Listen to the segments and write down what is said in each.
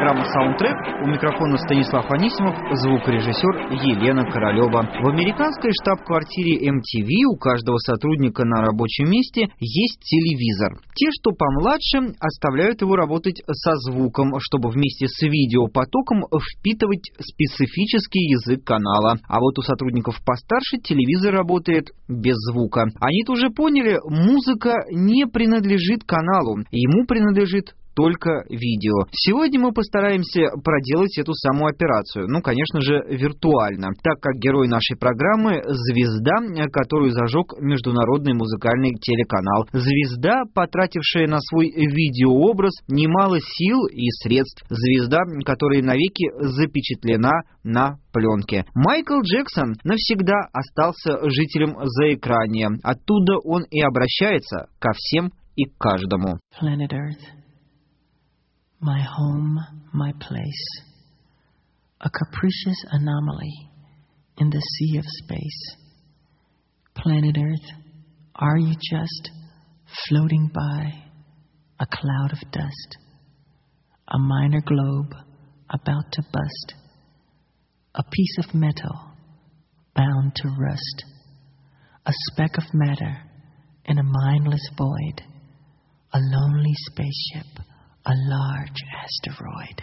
программа «Саундтрек». У микрофона Станислав Анисимов, звукорежиссер Елена Королева. В американской штаб-квартире MTV у каждого сотрудника на рабочем месте есть телевизор. Те, что помладше, оставляют его работать со звуком, чтобы вместе с видеопотоком впитывать специфический язык канала. А вот у сотрудников постарше телевизор работает без звука. Они-то уже поняли, музыка не принадлежит каналу, ему принадлежит только видео. Сегодня мы постараемся проделать эту самую операцию. Конечно же, виртуально, так как герой нашей программы — звезда, которую зажег международный музыкальный телеканал. Звезда, потратившая на свой видеообраз немало сил и средств. Звезда, которая навеки запечатлена на пленке. Майкл Джексон навсегда остался жителем заэкрания. Оттуда он и обращается ко всем и к каждому. Planet Earth. My home, my place, a capricious anomaly in the sea of space. Planet Earth, are you just floating by a cloud of dust, a minor globe about to bust, a piece of metal bound to rust, a speck of matter in a mindless void, a lonely spaceship, a large asteroid.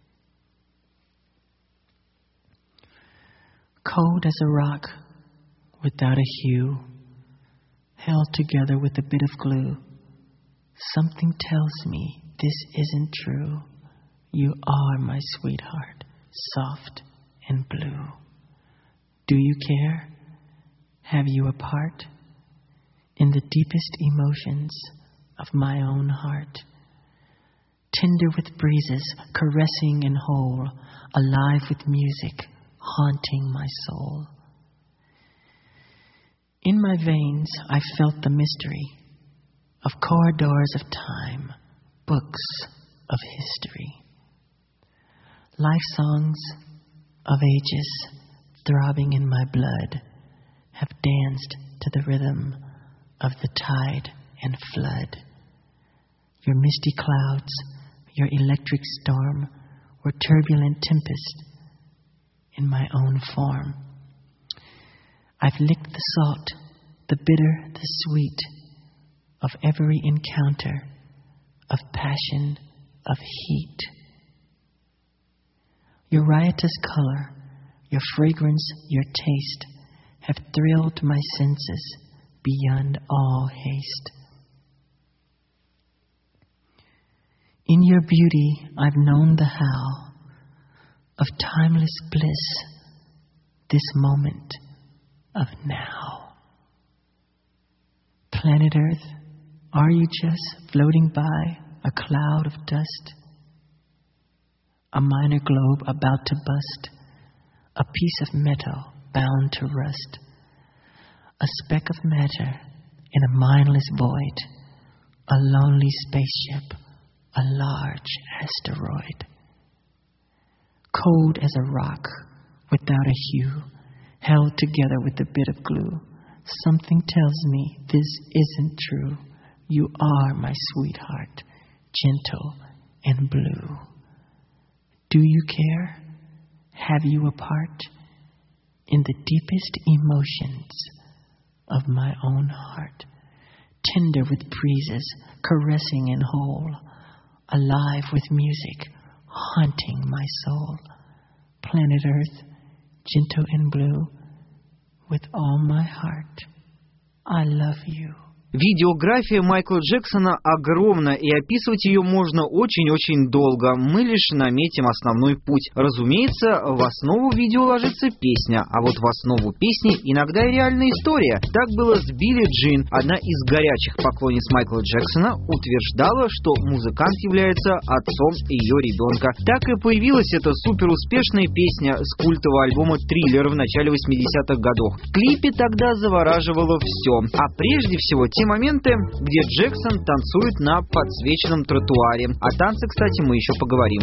Cold as a rock, without a hue, held together with a bit of glue. Something tells me this isn't true. You are my sweetheart, soft and blue. Do you care? Have you a part in the deepest emotions of my own heart? Tender with breezes, caressing and whole, alive with music, haunting my soul. In my veins I felt the mystery of corridors of time, books of history. Life songs of ages throbbing in my blood have danced to the rhythm of the tide and flood. Your misty clouds, your electric storm, were turbulent tempest in my own form. I've licked the salt, the bitter, the sweet of every encounter of passion, of heat. Your riotous color, your fragrance, your taste have thrilled my senses beyond all haste. In your beauty, I've known the how of timeless bliss, this moment of now. Planet Earth, are you just floating by a cloud of dust? A minor globe about to bust, a piece of metal bound to rust, a speck of matter in a mindless void, a lonely spaceship, a large asteroid. Cold as a rock, without a hue, held together with a bit of glue. Something tells me this isn't true. You are my sweetheart, gentle and blue. Do you care? Have you a part in the deepest emotions of my own heart? Tender with breezes, caressing and whole, alive with music, haunting my soul. Planet Earth, gentle and blue, with all my heart, I love you. Видеография Майкла Джексона огромна, и описывать ее можно очень-очень долго. Мы лишь наметим основной путь. Разумеется, в основу видео ложится песня, а вот в основу песни иногда и реальная история. Так было с Билли Джин. Одна из горячих поклонниц Майкла Джексона утверждала, что музыкант является отцом ее ребенка. Так и появилась эта суперуспешная песня с культового альбома «Триллер» в начале 80-х годов. В клипе тогда завораживало все, а прежде всего те моменты, где Джексон танцует на подсвеченном тротуаре. О танце, кстати, мы еще поговорим.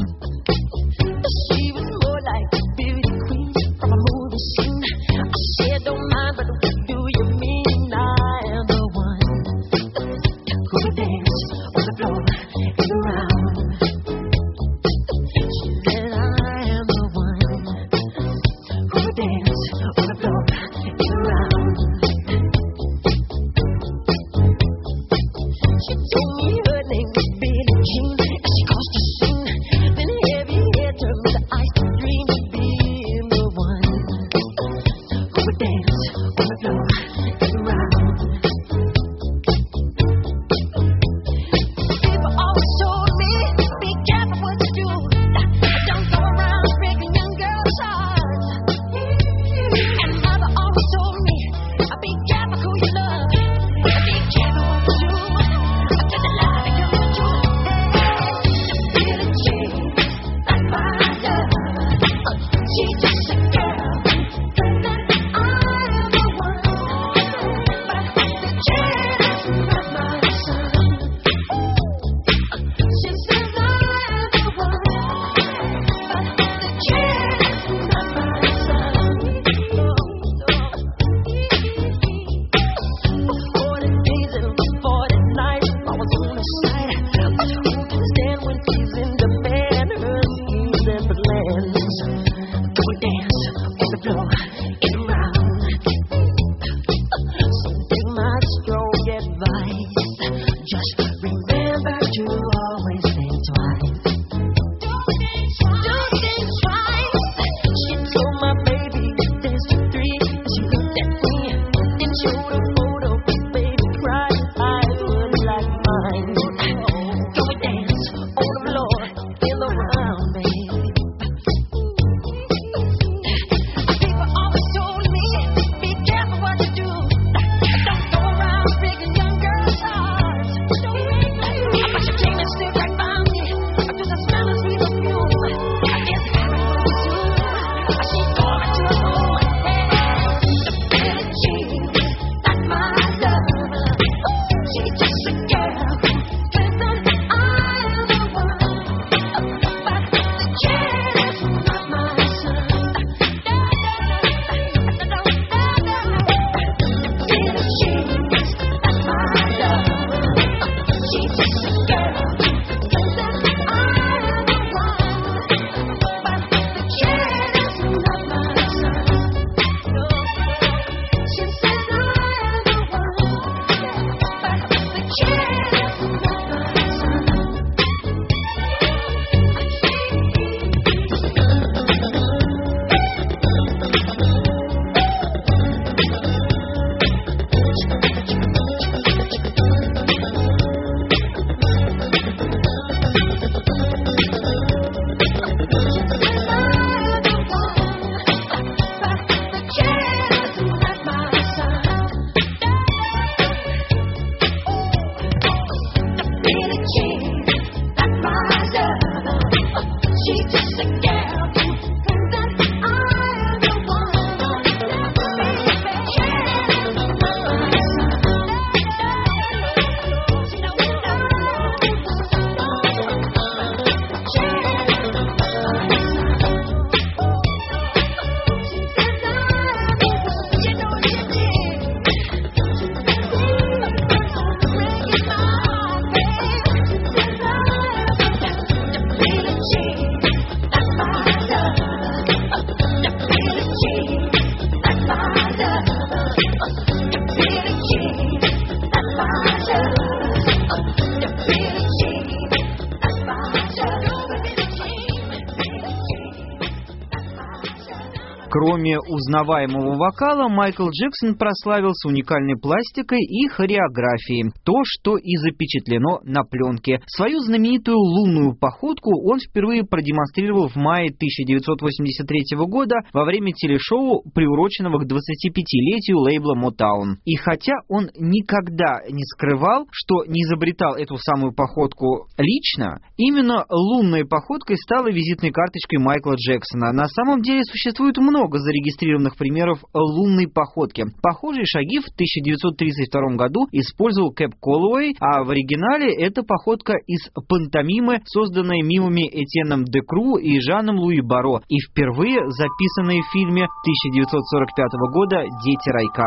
Кроме узнаваемого вокала, Майкл Джексон прославился уникальной пластикой и хореографией, то, что и запечатлено на пленке. Свою знаменитую лунную походку он впервые продемонстрировал в мае 1983 года во время телешоу, приуроченного к 25-летию лейбла Motown. И хотя он никогда не скрывал, что не изобретал эту самую походку лично, именно лунной походкой стала визитной карточкой Майкла Джексона. На самом деле существует много зарегистрированных примеров лунной походки. Похожие шаги в 1932 году использовал Кэп Коллоуэй, а в оригинале это походка из пантомимы, созданной мимами Этьеном Декру и Жаном Луи Баро, и впервые записанной в фильме 1945 года «Дети райка».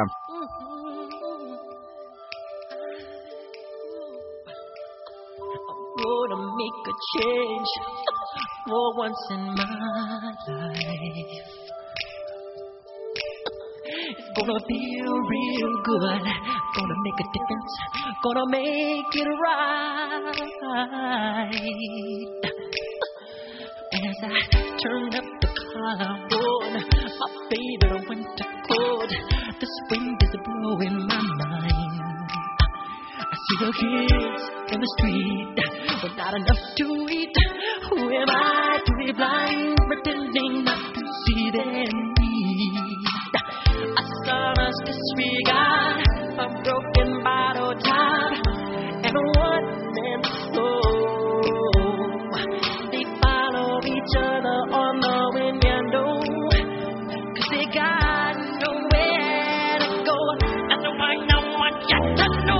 Make a change for once in my life. It's gonna feel real good. Gonna make a difference. Gonna make it right. As I turn up the collarbone, my favorite winter coat, this wind is blowing my mind. I see the kids in the street with not enough to eat. Who am I to be blind, pretending not to see their need? A son's disregard, a broken bottle top, and a one-man soul. They follow each other on the window, 'cause they got nowhere to go. That's why no one got to know.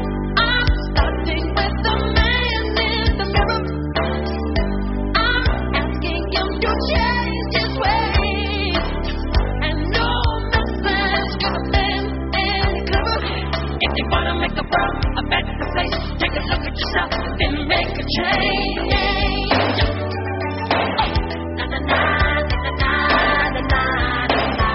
A better place. Take a look at yourself and make a change. Na na na na na na na na.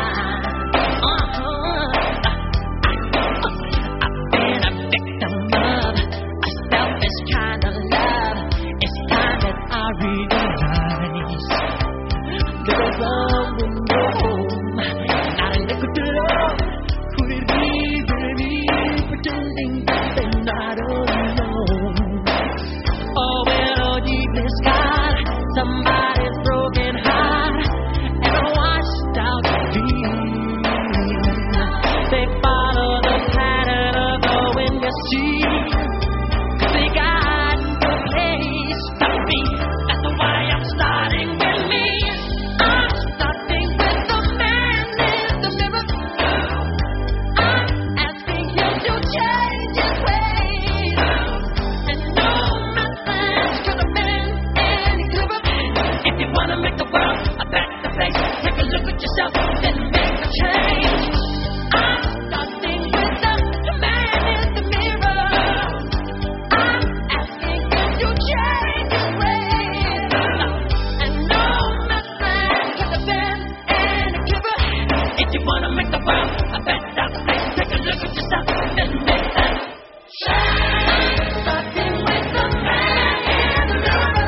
I've been a victim of a selfish kind of love. It's time that I realize there's love in your home, not a liquid to love. Could it be, baby, pretending that they're not alone? Oh, well, deep in the sky, somebody's broken heart and a washed out dream. They follow the pattern of the wind you see, 'cause they got no place to be. That's why I'm starting with me. I'm starting with the man in the mirror. I'm asking him to change his ways. And no message could have been any clearer. If you wanna make the world a better place, take a look at yourself and make a change. I'm starting with the man in the mirror. I'm asking him to change his ways. And no message could have been any clearer. If you wanna make the world a better place, take a look at yourself and make that change. Starting with the man in the mirror.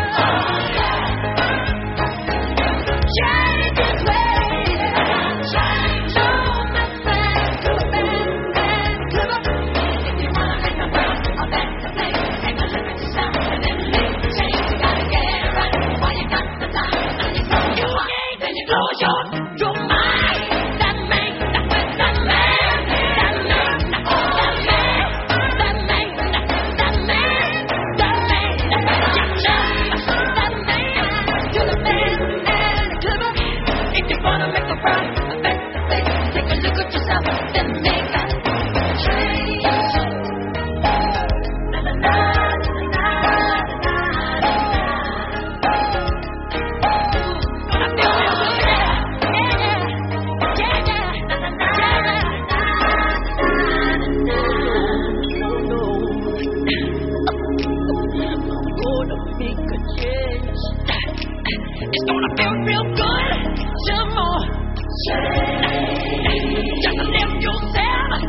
Change his ways. No message could have been any clearer. If you wanna make the world a better place, take a look at yourself and then make the change. You gotta get right while you got the time. Now you close your eyes, then you close your mind. That man, that man, that man, that man, that man, that man, that man, that man, that man, you're the man and clever. If you wanna make the world a better place, take a look at yourself, then make that change. Na na na na na na na. I feel real good, yeah, yeah, yeah, na na na na na na. I'm gonna make a change. It's gonna feel real good. Some more change. Just live yourself.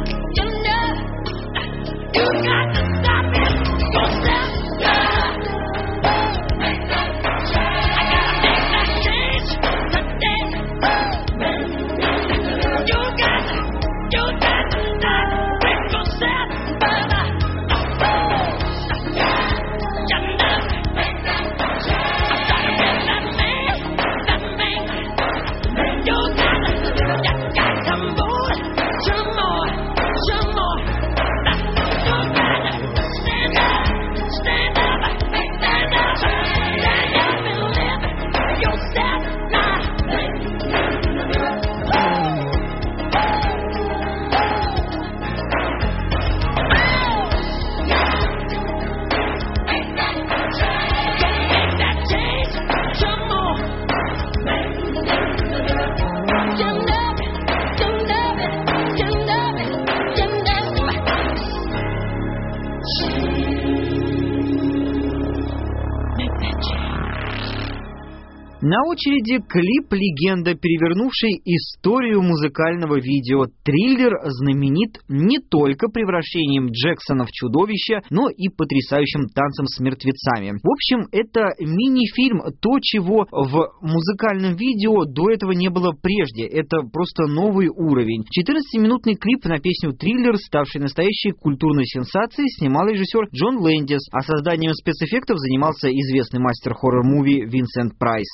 На очереди клип-легенда, перевернувший историю музыкального видео. Триллер знаменит не только превращением Джексона в чудовище, но и потрясающим танцем с мертвецами. В общем, это мини-фильм, то, чего в музыкальном видео до этого не было прежде. Это просто новый уровень. 14-минутный клип на песню «Триллер», ставший настоящей культурной сенсацией, снимал режиссер Джон Лэндис, а созданием спецэффектов занимался известный мастер хоррор-муви Винсент Прайс.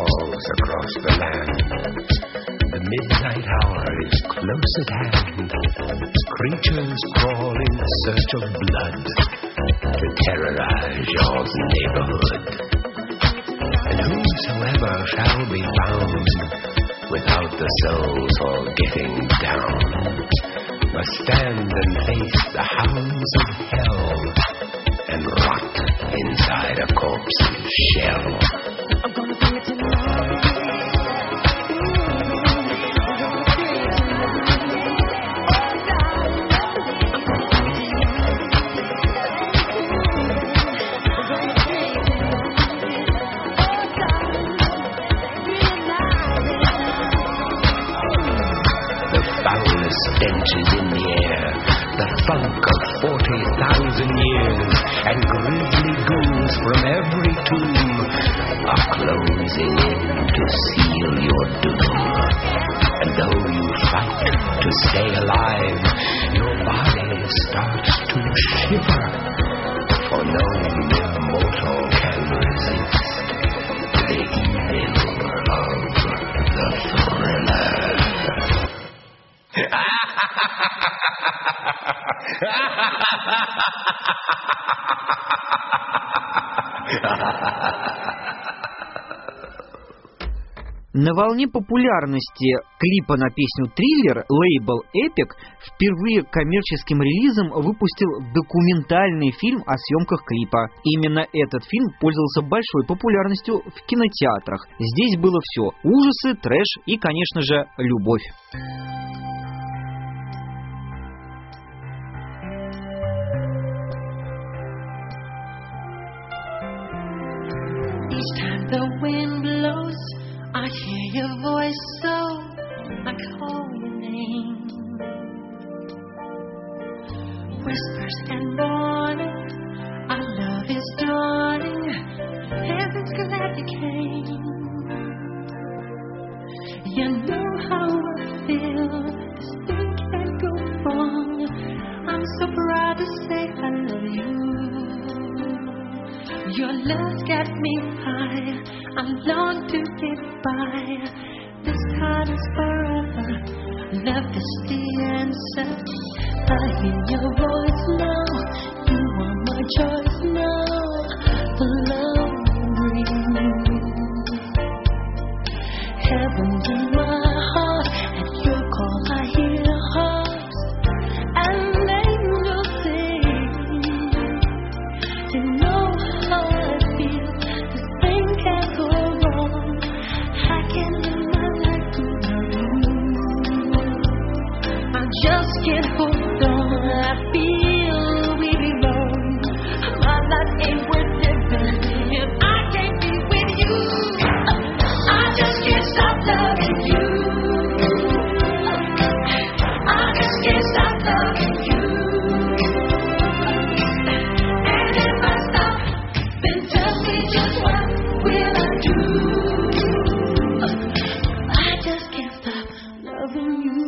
Across the land, the midnight hour is close at hand. creatures crawl in search of blood to terrorize your neighborhood. And whosoever shall be found without the soul for getting down must stand and face the hounds of hell and rot inside a corpse's shell. I'm gonna bring it to life. Stench is in the air, the funk of 40,000 years, and grisly ghouls from every tomb are closing in to seal your doom. And though you fight to stay alive, your body starts to shiver, for no mere mortal can resist the evil of the thriller. На волне популярности клипа на песню «Триллер» лейбл Epic впервые коммерческим релизом выпустил документальный фильм о съемках клипа. Именно этот фильм пользовался большой популярностью в кинотеатрах. Здесь было все – ужасы, трэш и, конечно же, любовь. Each time the wind blows, I hear your voice, so I call your name. Whispers and warning, our love is dawning. Heaven's glad you came. You know how I feel. This thing can't go wrong. I'm so proud to say I love you. Your love's got me high. I long to get by. This heart is forever. Love is the answer. I hear your voice now. You are my choice now. The love you bring. Heaven's in my heart. At your call I hear hearts and angels sing. You know how I feel. This thing can't go wrong. I can't live my life without you. I just can't hold on. I feel we belong. My life ain't worth living if I can't be with you. I just can't stop loving you. I just can't stop loving you. And if I stop, then tell me just what will I do? I just can't stop loving you.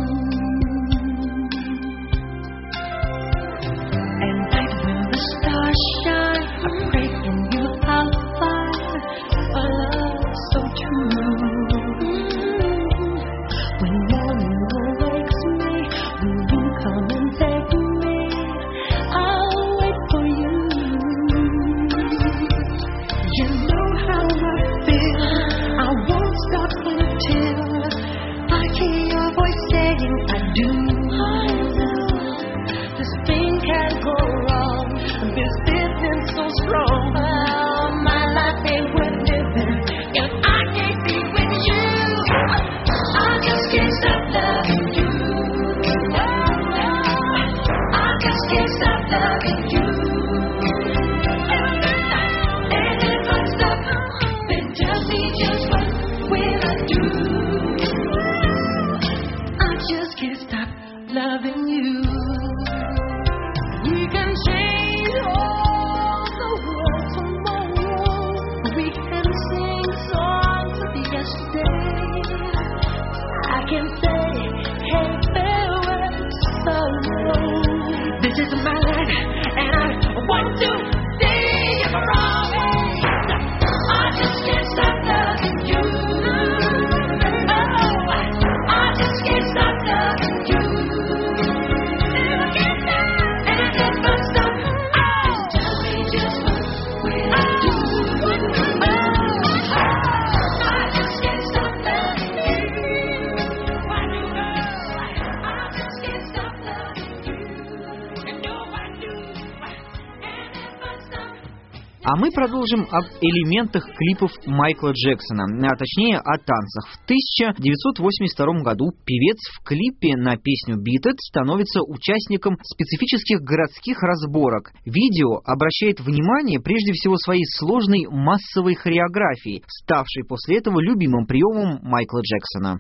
And night when the stars shine, I pray in you I'll find a love so true. When morning awakes me, will you come and take me? I'll wait for you. You know how I feel. I won't stop until I hear your voice saying I do. This thing can't go wrong. This feeling's so strong. Oh, my life ain't worth living if I can't be with you. I just can't stop loving you. I just can't stop loving you. And if I stop, then tell me just what will I do? I just can't stop loving you. We can change all the world tomorrow. We can sing songs of yesterday. I can say, hey, farewell, sorrow. This is my life, and I want to sing it for always. I just can't stop loving you. Oh, I just can't stop loving you. А мы продолжим об элементах клипов Майкла Джексона, а точнее о танцах. В 1982 году певец в клипе на песню «Beat It» становится участником специфических городских разборок. Видео обращает внимание прежде всего своей сложной массовой хореографией, ставшей после этого любимым приемом Майкла Джексона.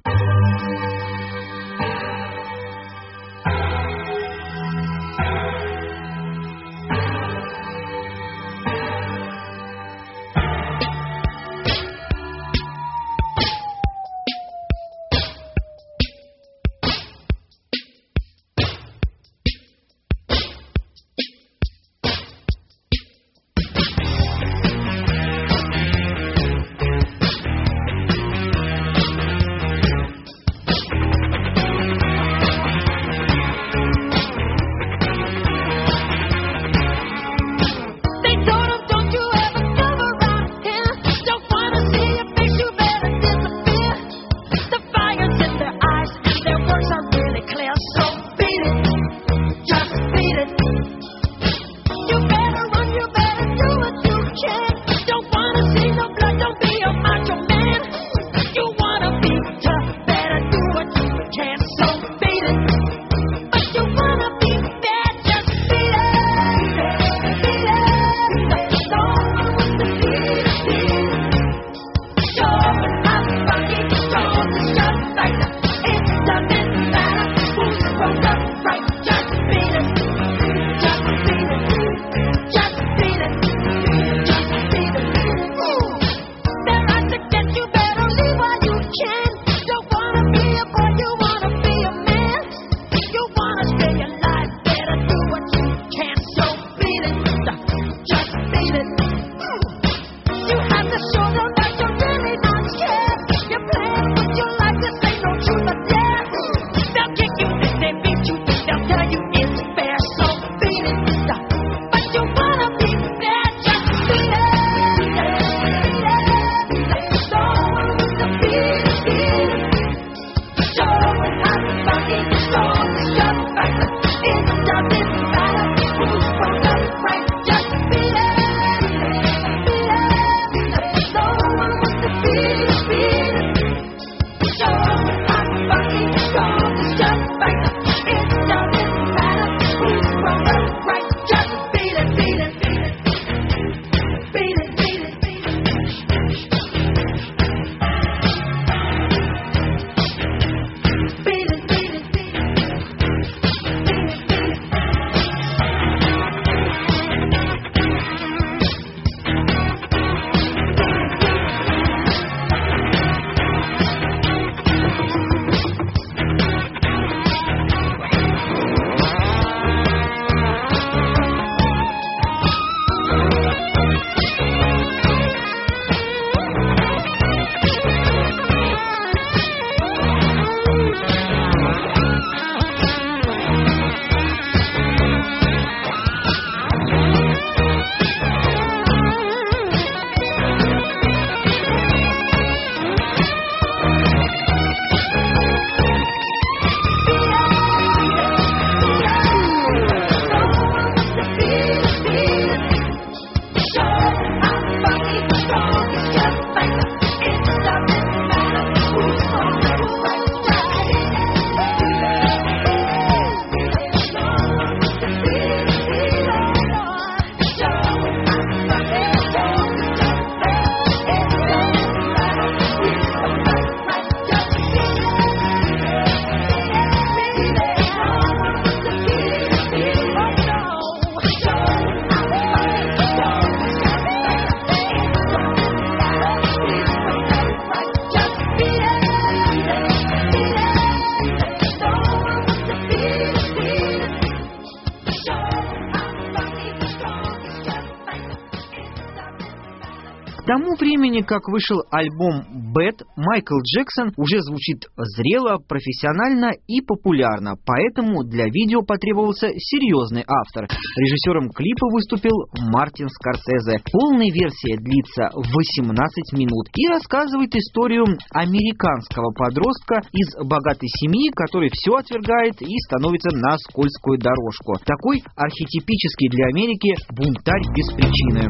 К тому времени, как вышел альбом «Bad», Майкл Джексон уже звучит зрело, профессионально и популярно, поэтому для видео потребовался серьезный автор. Режиссером клипа выступил Мартин Скорсезе. Полная версия длится 18 минут и рассказывает историю американского подростка из богатой семьи, который все отвергает и становится на скользкую дорожку. Такой архетипический для Америки бунтарь без причины.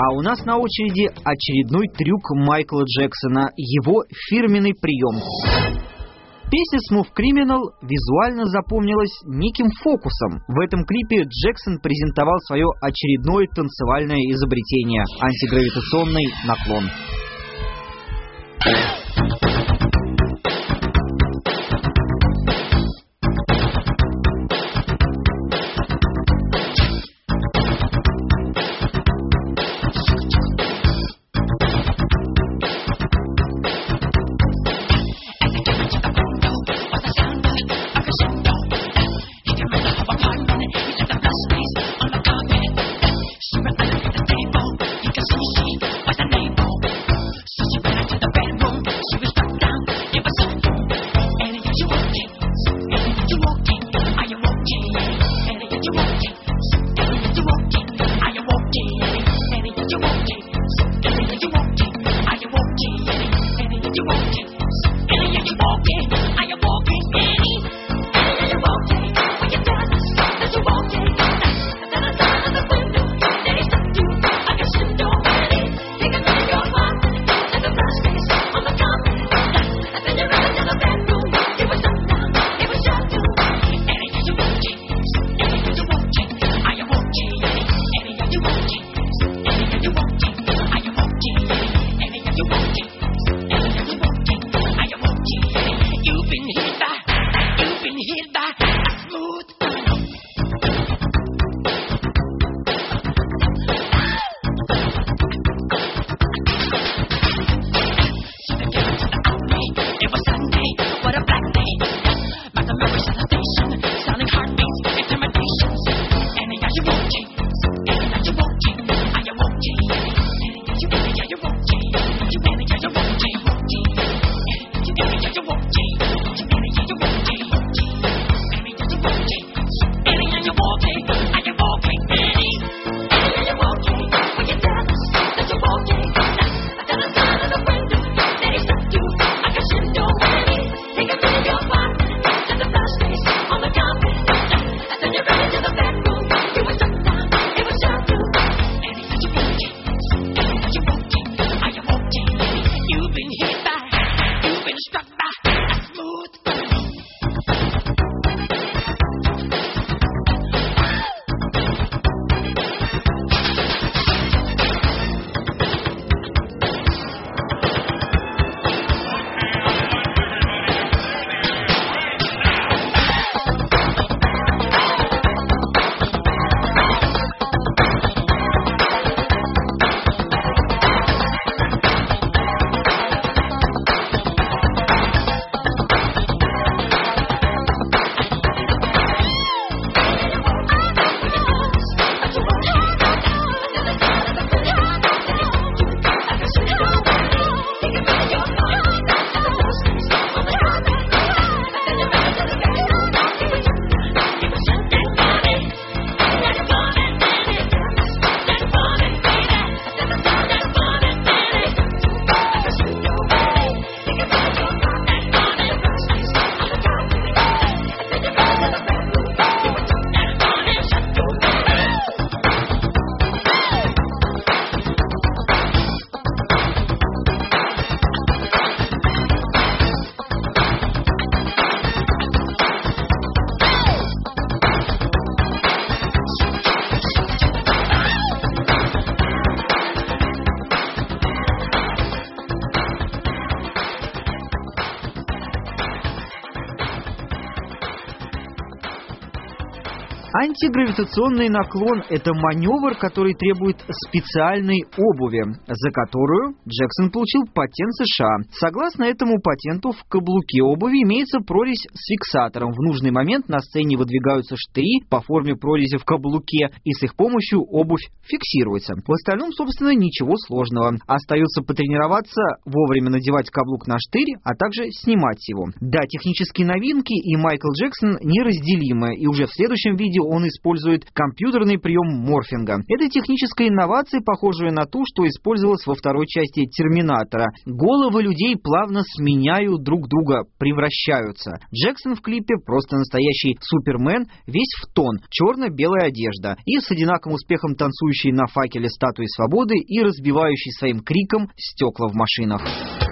А у нас на очереди очередной трюк Майкла Джексона, его фирменный прием. Песня Smooth Criminal визуально запомнилась неким фокусом. В этом клипе Джексон презентовал свое очередное танцевальное изобретение – антигравитационный наклон. Антигравитационный наклон – это маневр, который требует специальной обуви, за которую Джексон получил патент США. Согласно этому патенту, в каблуке обуви имеется прорезь с фиксатором. В нужный момент на сцене выдвигаются штыри по форме прорези в каблуке, и с их помощью обувь фиксируется. В остальном, собственно, ничего сложного. Остается потренироваться, вовремя надевать каблук на штырь, а также снимать его. Да, технические новинки и Майкл Джексон неразделимы, и уже в следующем видео он использует компьютерный прием морфинга. Это техническая инновация, похожая на ту, что использовалась во второй части «Терминатора». Головы людей плавно сменяют друг друга, превращаются. Джексон в клипе просто настоящий Супермен, весь в тон, черно-белая одежда и с одинаковым успехом танцующий на факеле статуи свободы и разбивающий своим криком стекла в машинах.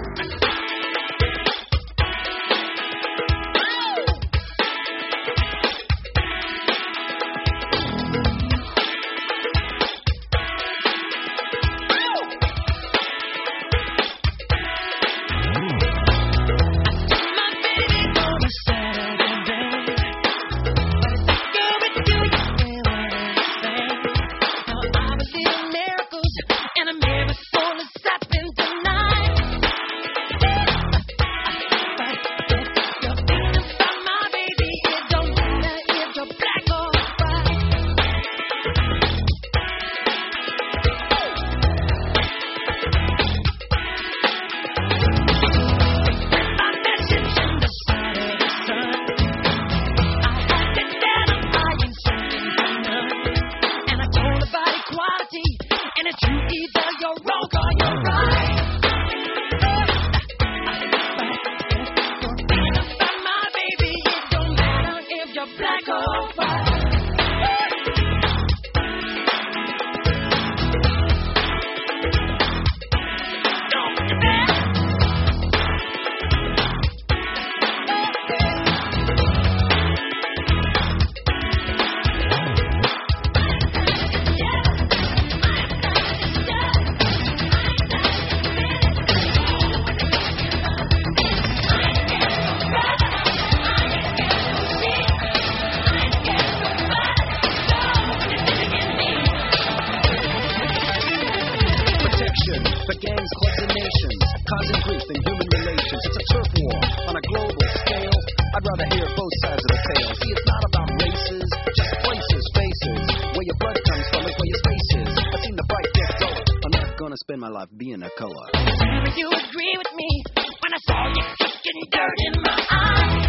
Spend my life being a color. You agree with me when I saw you kicking dirt in my eyes.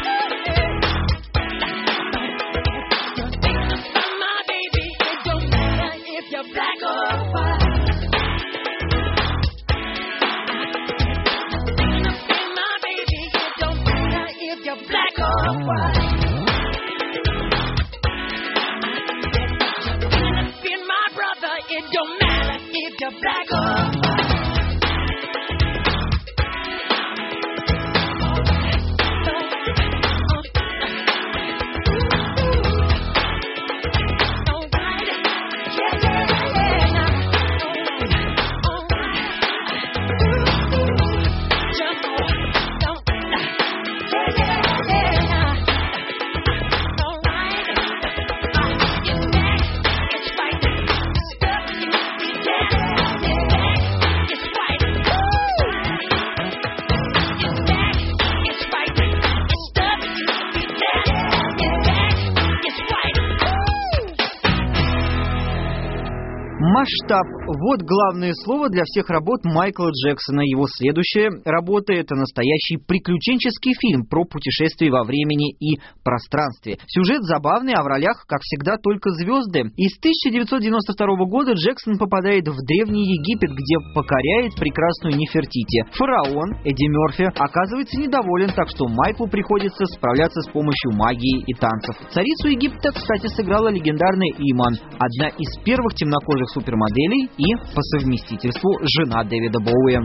You're thinking about my baby. It don't matter if you're black or white. Thinking about my baby. It don't matter if you're black or white. Thinking of being my brother. It don't matter if you're black or white. Масштаб – вот главное слово для всех работ Майкла Джексона. Его следующая работа – это настоящий приключенческий фильм про путешествие во времени и пространстве. Сюжет забавный, а в ролях, как всегда, только звезды. Из 1992 года Джексон попадает в Древний Египет, где покоряет прекрасную Нефертити. Фараон, Эдди Мерфи, оказывается недоволен, так что Майклу приходится справляться с помощью магии и танцев. Царицу Египта, кстати, сыграла легендарная Иман, одна из первых темнокожих супермоделей и, по совместительству, жена Дэвида Боуи.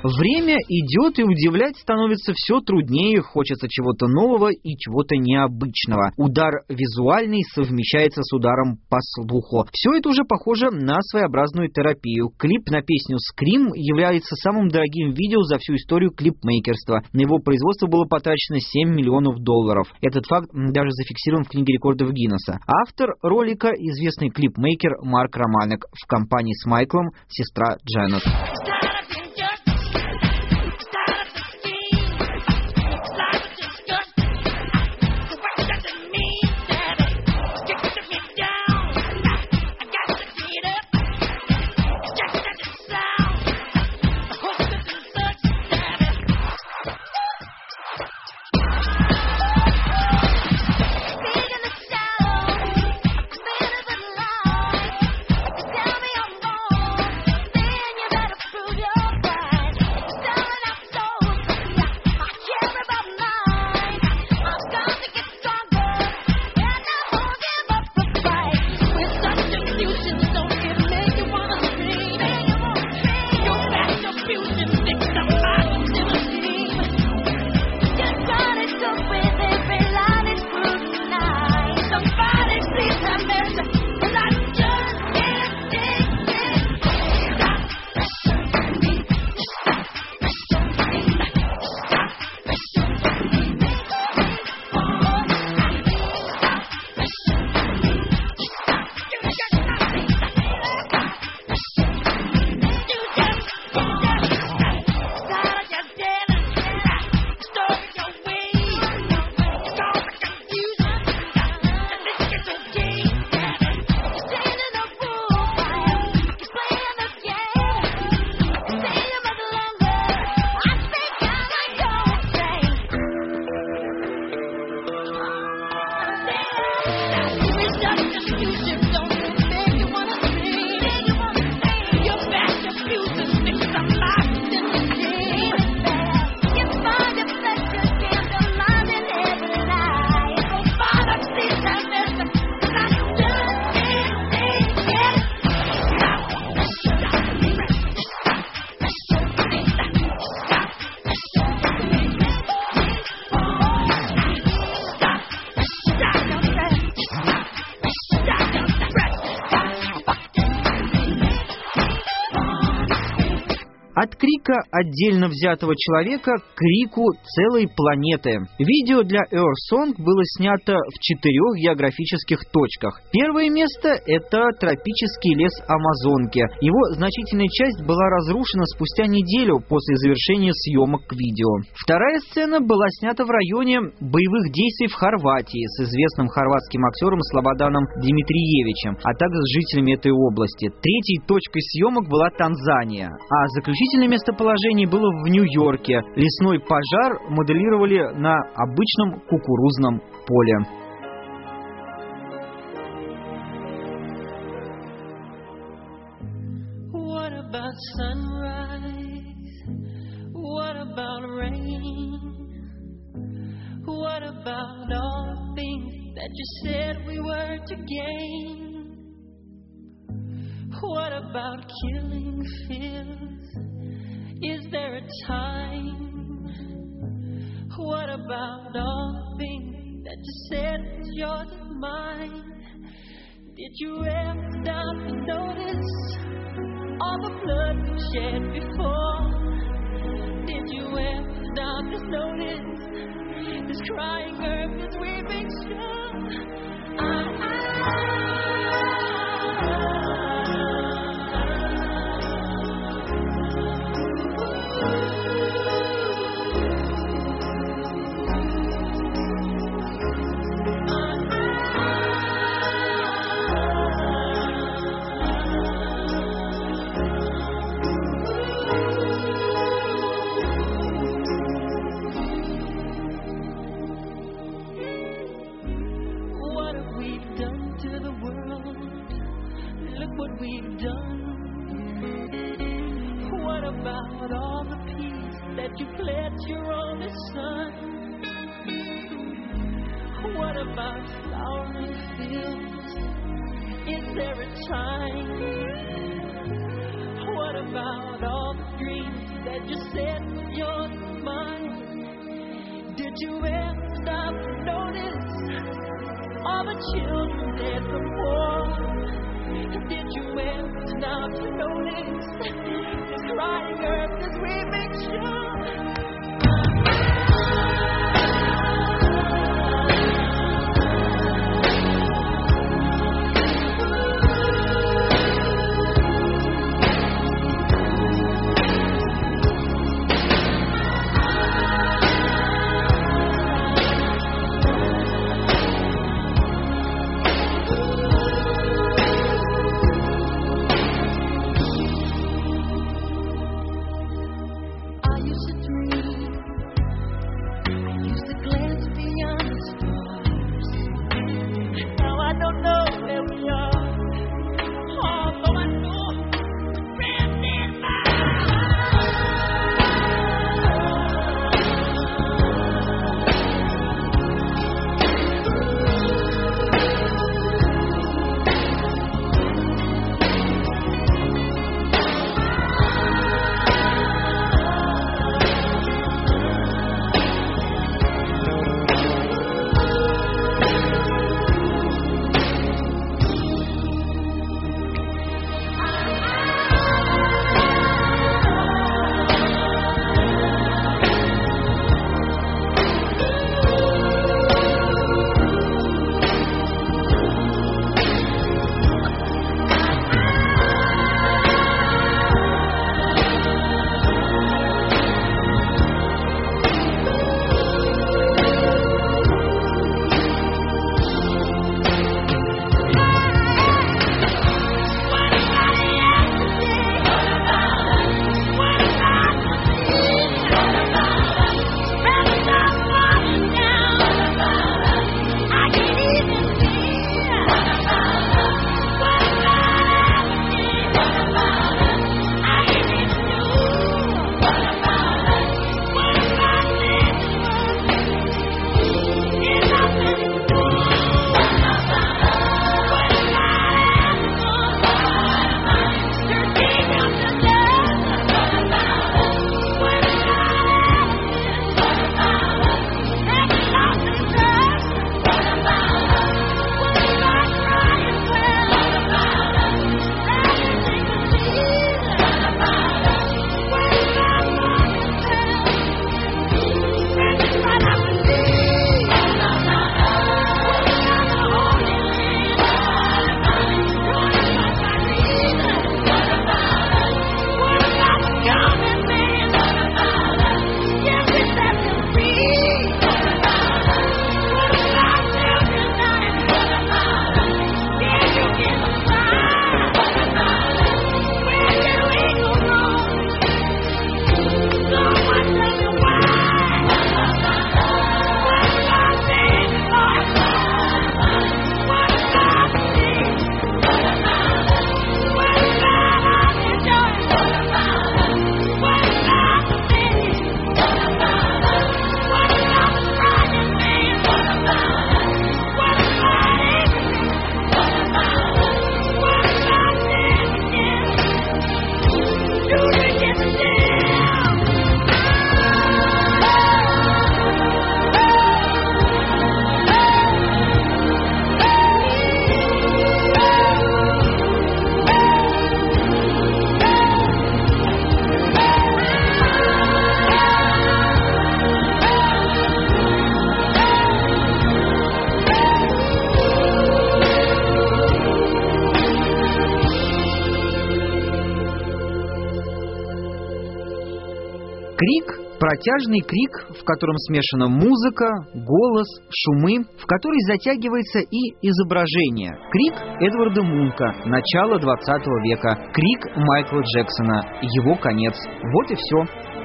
Время идет, и удивлять становится все труднее, хочется чего-то нового и чего-то необычного. Удар визуальный совмещается с ударом по слуху. Все это уже похоже на своеобразную терапию. Клип на песню «Scream» является самым дорогим видео за всю историю клипмейкерства. На его производство было потрачено $7 миллионов. Этот факт даже зафиксирован в книге рекордов Гиннесса. Автор ролика — известный клипмейкер Марк Романек, в компании с Майклом сестра Дженнет. От крика отдельно взятого человека к крику целой планеты. Видео для Earth Song было снято в 4 географических точках. Первое место — это тропический лес Амазонки. Его значительная часть была разрушена спустя неделю после завершения съемок к видео. Вторая сцена была снята в районе боевых действий в Хорватии с известным хорватским актером Слободаном Димитриевичем, а также с жителями этой области. Третьей точкой съемок была Танзания, а заключительное местоположение было в Нью-Йорке. Лесной пожар моделировали на обычном кукурузном поле. What about sunrise? What about rain? What about all things that you said we were to gain? What about killing fears? Is there a time? What about all things that you said was yours and mine? Did you ever stop to notice all the blood we shed before? Did you ever stop to notice this crying earth, this weeping shore? You pledged your only son. What about flowering fields? Is there a time? What about all the dreams that you said was yours and mine? Did you ever stop to notice all the children dead from war? Did you ever stop to notice this crying earth, this weeping shore? Крик – протяжный крик, в котором смешана музыка, голос, шумы, в который затягивается и изображение. Крик Эдварда Мунка, начало 20 века. Крик Майкла Джексона, его конец. Вот и все.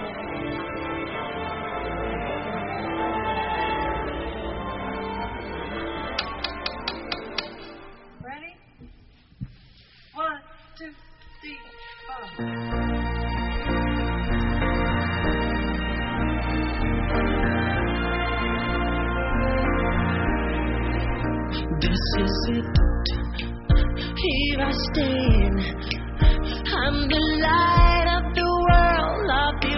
This is it. Here I stand. I'm the light of the world, of the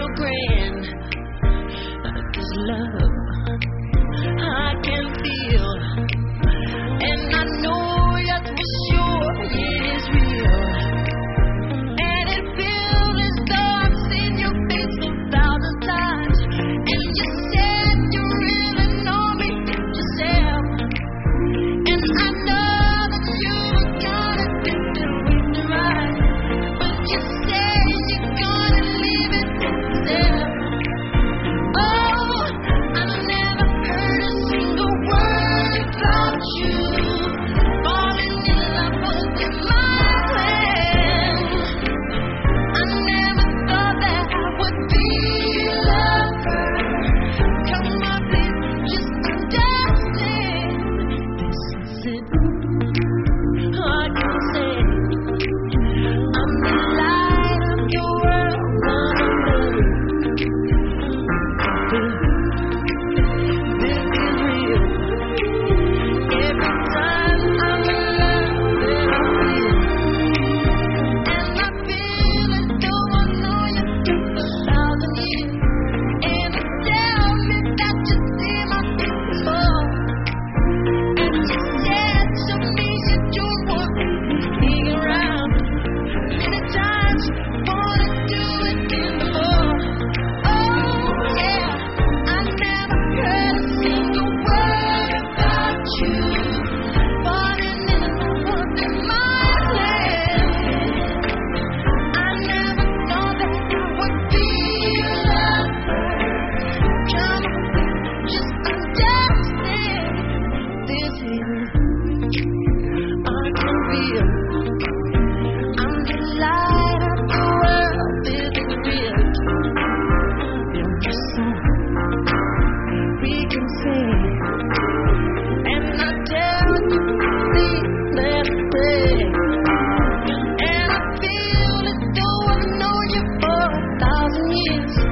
years.